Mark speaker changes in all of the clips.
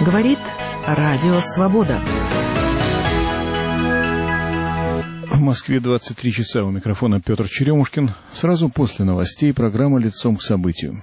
Speaker 1: Говорит Радио Свобода.
Speaker 2: В Москве 23 часа. У микрофона Петр Черемушкин. Сразу после новостей программа «Лицом к событию».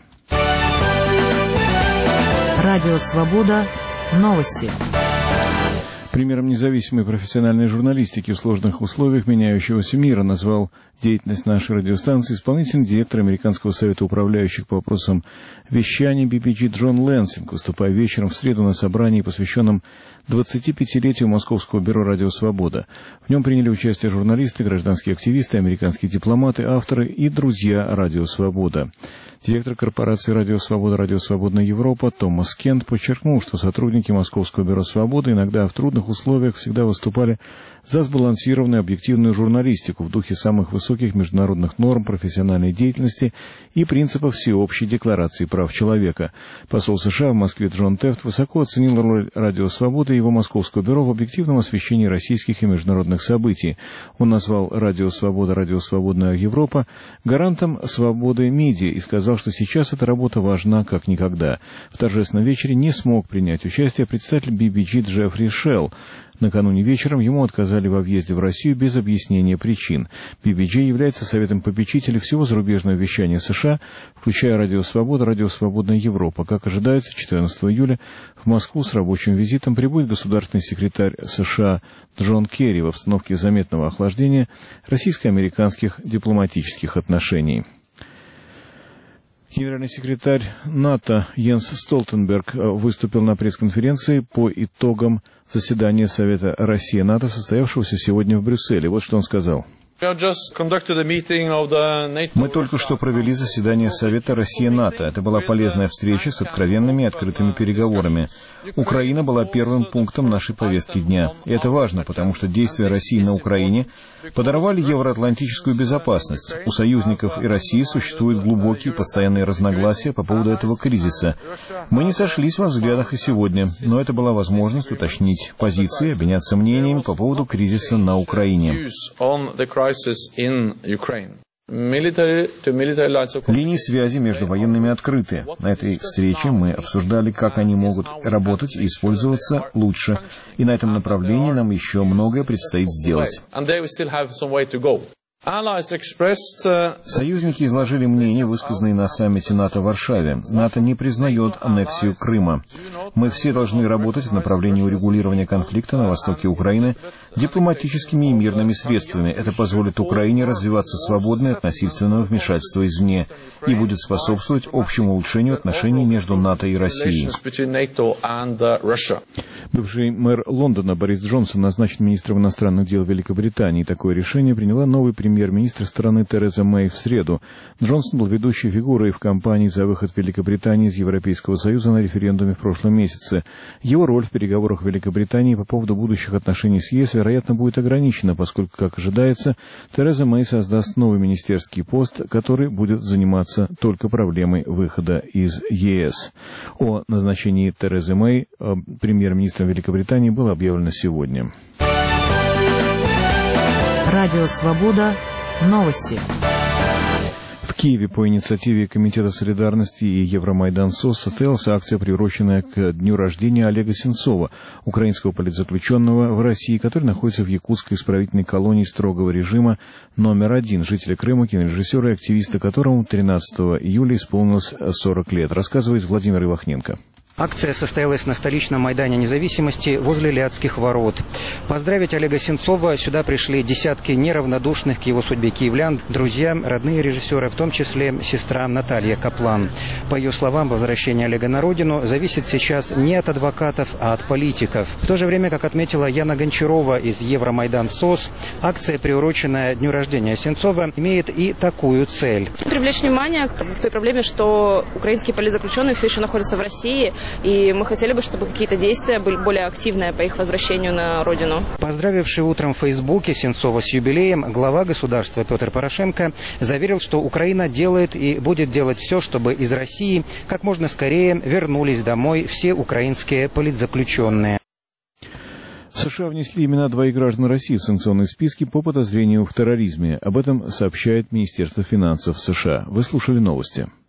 Speaker 1: Радио Свобода. Новости.
Speaker 2: Примером независимой профессиональной журналистики в сложных условиях меняющегося мира назвал деятельность нашей радиостанции исполнительный директор Американского совета управляющих по вопросам вещания BPG Джон Лэнсинг, выступая вечером в среду на собрании, посвященном 25-летию Московского бюро «Радио Свобода». В нем приняли участие журналисты, гражданские активисты, американские дипломаты, авторы и друзья «Радио Свобода». Директор корпорации «Радио Свобода», «Радио Свободная Европа» Томас Кент подчеркнул, что сотрудники Московского бюро «Свободы» иногда в трудных условиях всегда выступали за сбалансированную объективную журналистику в духе самых высоких международных норм профессиональной деятельности и принципов Всеобщей декларации прав человека. Посол США в Москве Джон Тефт высоко оценил роль «Радио Свободы» и его Московского бюро в объективном освещении российских и международных событий. Он назвал «Радио Свобода», «Радио Свободная Европа» гарантом свободы медиа и сказал, что сейчас эта работа важна как никогда. В торжественном вечере не смог принять участие представитель BPG Джеффри Шелл. Накануне вечером ему отказали во въезде в Россию без объяснения причин. BPG является советом попечителей всего зарубежного вещания США, включая «Радио Свобода», «Радио Свободная Европа». Как ожидается, 14 июля в Москву с рабочим визитом прибудет государственный секретарь США Джон Керри в обстановке заметного охлаждения российско-американских дипломатических отношений. Генеральный секретарь НАТО Йенс Столтенберг выступил на пресс-конференции по итогам заседания Совета Россия-НАТО, состоявшегося сегодня в Брюсселе. Вот что он сказал.
Speaker 3: Мы
Speaker 2: только что провели заседание Совета Россия-НАТО. Это была полезная встреча с откровенными и открытыми переговорами. Украина была первым пунктом нашей повестки дня. И это важно, потому что действия России на Украине подорвали евроатлантическую безопасность. У союзников и России существуют глубокие постоянные разногласия по поводу этого кризиса. Мы не сошлись во взглядах и сегодня, но это была возможность уточнить позиции, обменяться мнениями по поводу кризиса на Украине. Линии связи между военными открыты. На этой встрече мы обсуждали, как они могут работать и использоваться лучше. И на этом направлении нам еще многое предстоит сделать. Союзники изложили мнения, высказанные на саммите НАТО в Варшаве. НАТО не признает аннексию Крыма. Мы все должны работать в направлении урегулирования конфликта на востоке Украины дипломатическими и мирными средствами. Это позволит Украине развиваться свободно от насильственного вмешательства извне и будет способствовать общему улучшению отношений между НАТО и Россией. Бывший мэр Лондона Борис Джонсон назначен министром иностранных дел Великобритании. Такое решение приняла новый премьер-министр страны Тереза Мэй в среду. Джонсон был ведущей фигурой в кампании за выход Великобритании из Европейского Союза на референдуме в прошлом месяце. Его роль в переговорах Великобритании по поводу будущих отношений с ЕС, вероятно, будет ограничена, поскольку, как ожидается, Тереза Мэй создаст новый министерский пост, который будет заниматься только проблемой выхода из ЕС. О назначении Терезы Мэй премьер-министром Великобритании было объявлено сегодня.
Speaker 1: Радио Свобода. Новости.
Speaker 2: В Киеве по инициативе Комитета солидарности и Евромайдан СОС состоялась акция, приуроченная к дню рождения Олега Сенцова, украинского политзаключенного в России, который находится в якутской исправительной колонии строгого режима номер 1, жителя Крыма, кинорежиссера и активиста которому 13 июля исполнилось 40 лет, рассказывает Владимир Ивахненко.
Speaker 4: Акция состоялась на столичном Майдане Независимости возле Лядских ворот. Поздравить Олега Сенцова сюда пришли десятки неравнодушных к его судьбе киевлян, друзья, родные режиссера, в том числе сестра Наталья Каплан. По ее словам, возвращение Олега на родину зависит сейчас не от адвокатов, а от политиков. В то же время, как отметила Яна Гончарова из Евромайдан СОС, акция, приуроченная дню рождения Сенцова, имеет и такую цель.
Speaker 5: Привлечь внимание к той проблеме, что украинские политзаключенные все еще находятся в России, и мы хотели бы, чтобы какие-то действия были более активные по их возвращению на родину.
Speaker 4: Поздравивший утром в Фейсбуке Сенцова с юбилеем, глава государства Петр Порошенко заверил, что Украина делает и будет делать все, чтобы из России как можно скорее вернулись домой все украинские политзаключенные.
Speaker 2: США внесли имена двоих граждан России в санкционные списки по подозрению в терроризме. Об этом сообщает Министерство финансов США. Вы слушали новости.